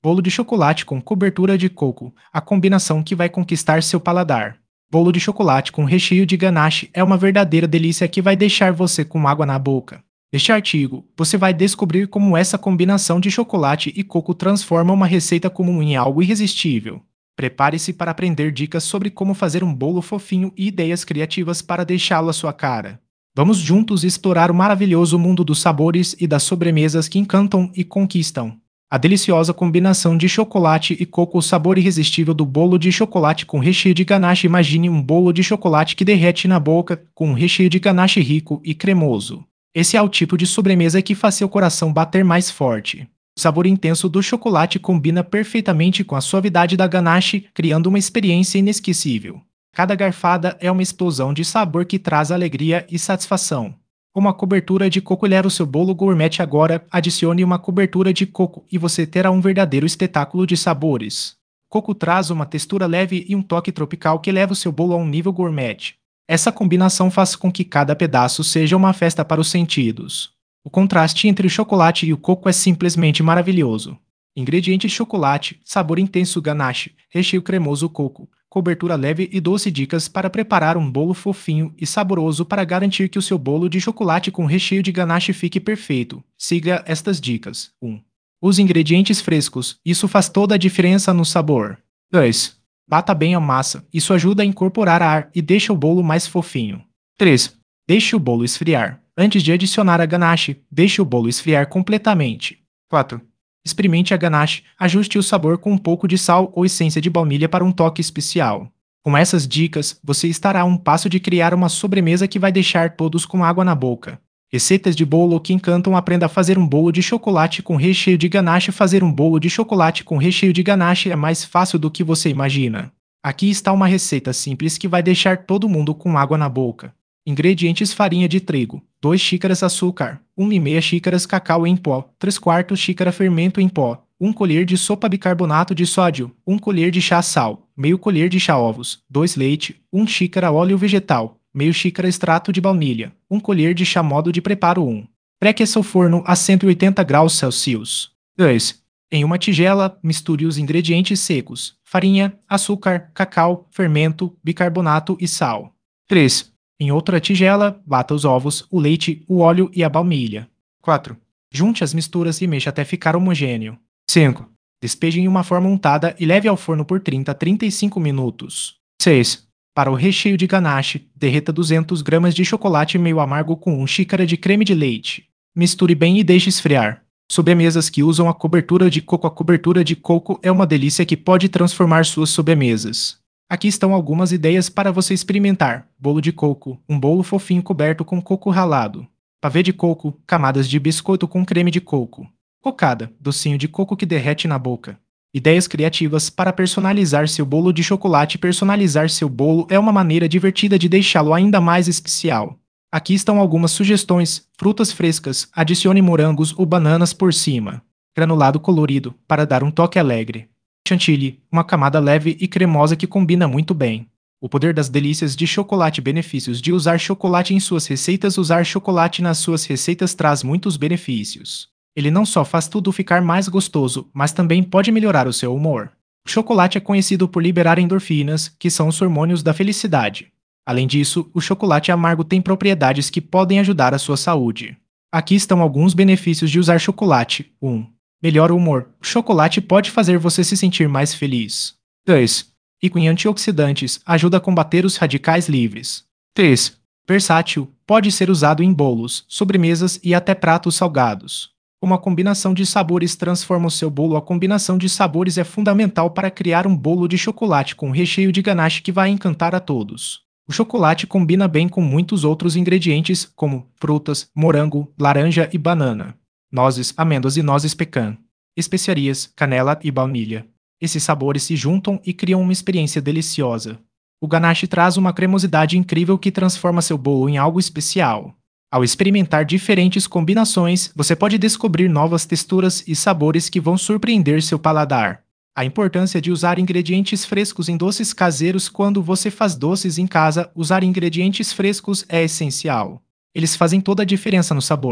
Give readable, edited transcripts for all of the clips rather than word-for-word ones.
Bolo de chocolate com cobertura de coco, a combinação que vai conquistar seu paladar. Bolo de chocolate com recheio de ganache é uma verdadeira delícia que vai deixar você com água na boca. Neste artigo, você vai descobrir como essa combinação de chocolate e coco transforma uma receita comum em algo irresistível. Prepare-se para aprender dicas sobre como fazer um bolo fofinho e ideias criativas para deixá-lo à sua cara. Vamos juntos explorar o maravilhoso mundo dos sabores e das sobremesas que encantam e conquistam. A deliciosa combinação de chocolate e coco, o sabor irresistível do bolo de chocolate com recheio de ganache. Imagine um bolo de chocolate que derrete na boca, com um recheio de ganache rico e cremoso. Esse é o tipo de sobremesa que faz seu coração bater mais forte. O sabor intenso do chocolate combina perfeitamente com a suavidade da ganache, criando uma experiência inesquecível. Cada garfada é uma explosão de sabor que traz alegria e satisfação. Uma cobertura de coco leva o seu bolo gourmet agora, adicione uma cobertura de coco e você terá um verdadeiro espetáculo de sabores. Coco traz uma textura leve e um toque tropical que leva o seu bolo a um nível gourmet. Essa combinação faz com que cada pedaço seja uma festa para os sentidos. O contraste entre o chocolate e o coco é simplesmente maravilhoso. Ingredientes: chocolate, sabor intenso ganache, recheio cremoso coco, cobertura leve e doce. Dicas para preparar um bolo fofinho e saboroso para garantir que o seu bolo de chocolate com recheio de ganache fique perfeito. Siga estas dicas. 1. Use ingredientes frescos, isso faz toda a diferença no sabor. 2. Bata bem a massa, isso ajuda a incorporar ar e deixa o bolo mais fofinho. 3. Deixe o bolo esfriar. Antes de adicionar a ganache, deixe o bolo esfriar completamente. 4. Experimente a ganache, ajuste o sabor com um pouco de sal ou essência de baunilha para um toque especial. Com essas dicas, você estará a um passo de criar uma sobremesa que vai deixar todos com água na boca. Receitas de bolo que encantam. Aprenda a fazer um bolo de chocolate com recheio de ganache. Fazer um bolo de chocolate com recheio de ganache é mais fácil do que você imagina. Aqui está uma receita simples que vai deixar todo mundo com água na boca. Ingredientes: farinha de trigo, 2 xícaras açúcar, 1,5 xícaras cacau em pó, 3/4 xícara fermento em pó, 1 colher de sopa bicarbonato de sódio, 1 colher de chá sal, meio colher de chá ovos, 2 leite, 1 xícara óleo vegetal, meio xícara extrato de baunilha, 1 colher de chá. Modo de preparo 1. Pré-aqueça o forno a 180 graus Celsius. 2. Em uma tigela, misture os ingredientes secos, farinha, açúcar, cacau, fermento, bicarbonato e sal. 3. Em outra tigela, bata os ovos, o leite, o óleo e a baunilha. 4. Junte as misturas e mexa até ficar homogêneo. 5. Despeje em uma forma untada e leve ao forno por 30 a 35 minutos. 6. Para o recheio de ganache, derreta 200 gramas de chocolate meio amargo com 1 xícara de creme de leite. Misture bem e deixe esfriar. Sobremesas que usam a cobertura de coco. A cobertura de coco é uma delícia que pode transformar suas sobremesas. Aqui estão algumas ideias para você experimentar. Bolo de coco, um bolo fofinho coberto com coco ralado. Pavê de coco, camadas de biscoito com creme de coco. Cocada, docinho de coco que derrete na boca. Ideias criativas para personalizar seu bolo de chocolate. Personalizar seu bolo é uma maneira divertida de deixá-lo ainda mais especial. Aqui estão algumas sugestões: frutas frescas, adicione morangos ou bananas por cima. Granulado colorido, para dar um toque alegre. Chantilly, uma camada leve e cremosa que combina muito bem. O poder das delícias de chocolate. Benefícios de usar chocolate em suas receitas. Usar chocolate nas suas receitas traz muitos benefícios. Ele não só faz tudo ficar mais gostoso, mas também pode melhorar o seu humor. O chocolate é conhecido por liberar endorfinas, que são os hormônios da felicidade. Além disso, o chocolate amargo tem propriedades que podem ajudar a sua saúde. Aqui estão alguns benefícios de usar chocolate. 1. Melhora o humor. O chocolate pode fazer você se sentir mais feliz. 2. Rico em antioxidantes, ajuda a combater os radicais livres. 3. Versátil, pode ser usado em bolos, sobremesas e até pratos salgados. Uma combinação de sabores transforma o seu bolo. A combinação de sabores é fundamental para criar um bolo de chocolate com recheio de ganache que vai encantar a todos. O chocolate combina bem com muitos outros ingredientes, como frutas, morango, laranja e banana. Nozes, amêndoas e nozes pecan, especiarias, canela e baunilha. Esses sabores se juntam e criam uma experiência deliciosa. O ganache traz uma cremosidade incrível que transforma seu bolo em algo especial. Ao experimentar diferentes combinações, você pode descobrir novas texturas e sabores que vão surpreender seu paladar. A importância de usar ingredientes frescos em doces caseiros. Quando você faz doces em casa, usar ingredientes frescos é essencial. Eles fazem toda a diferença no sabor.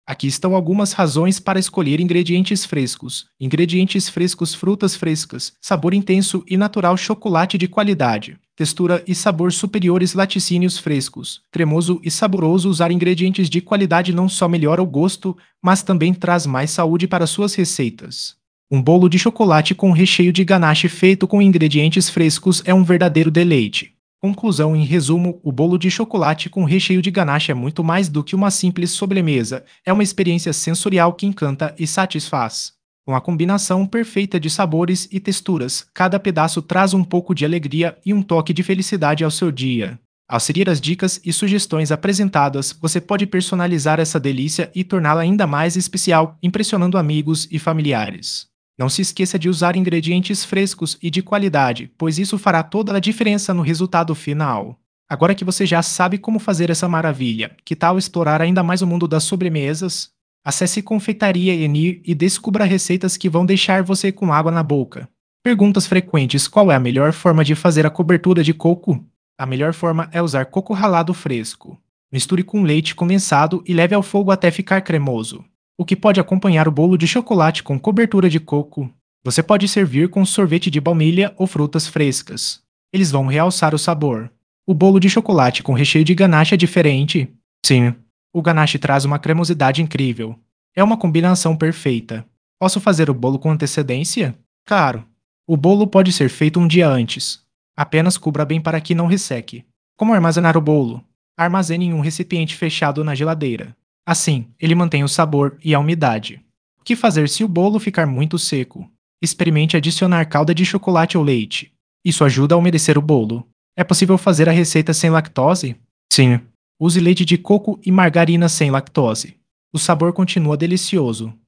Aqui estão algumas razões para escolher ingredientes frescos. Ingredientes frescos, frutas frescas, sabor intenso e natural, chocolate de qualidade. Textura e sabor superiores, laticínios frescos. Cremoso e saboroso, usar ingredientes de qualidade não só melhora o gosto, mas também traz mais saúde para suas receitas. Um bolo de chocolate com recheio de ganache feito com ingredientes frescos é um verdadeiro deleite. Conclusão: em resumo, o bolo de chocolate com recheio de ganache é muito mais do que uma simples sobremesa, é uma experiência sensorial que encanta e satisfaz. Com a combinação perfeita de sabores e texturas, cada pedaço traz um pouco de alegria e um toque de felicidade ao seu dia. Ao seguir as dicas e sugestões apresentadas, você pode personalizar essa delícia e torná-la ainda mais especial, impressionando amigos e familiares. Não se esqueça de usar ingredientes frescos e de qualidade, pois isso fará toda a diferença no resultado final. Agora que você já sabe como fazer essa maravilha, que tal explorar ainda mais o mundo das sobremesas? Acesse Confeitaria Enir e descubra receitas que vão deixar você com água na boca. Perguntas frequentes: qual é a melhor forma de fazer a cobertura de coco? A melhor forma é usar coco ralado fresco. Misture com leite condensado e leve ao fogo até ficar cremoso, o que pode acompanhar o bolo de chocolate com cobertura de coco. Você pode servir com sorvete de baunilha ou frutas frescas. Eles vão realçar o sabor. O bolo de chocolate com recheio de ganache é diferente? Sim, o ganache traz uma cremosidade incrível. É uma combinação perfeita. Posso fazer o bolo com antecedência? Claro. O bolo pode ser feito um dia antes. Apenas cubra bem para que não resseque. Como armazenar o bolo? Armazene em um recipiente fechado na geladeira. Assim, ele mantém o sabor e a umidade. O que fazer se o bolo ficar muito seco? Experimente adicionar calda de chocolate ou leite. Isso ajuda a umedecer o bolo. É possível fazer a receita sem lactose? Sim. Use leite de coco e margarina sem lactose. O sabor continua delicioso.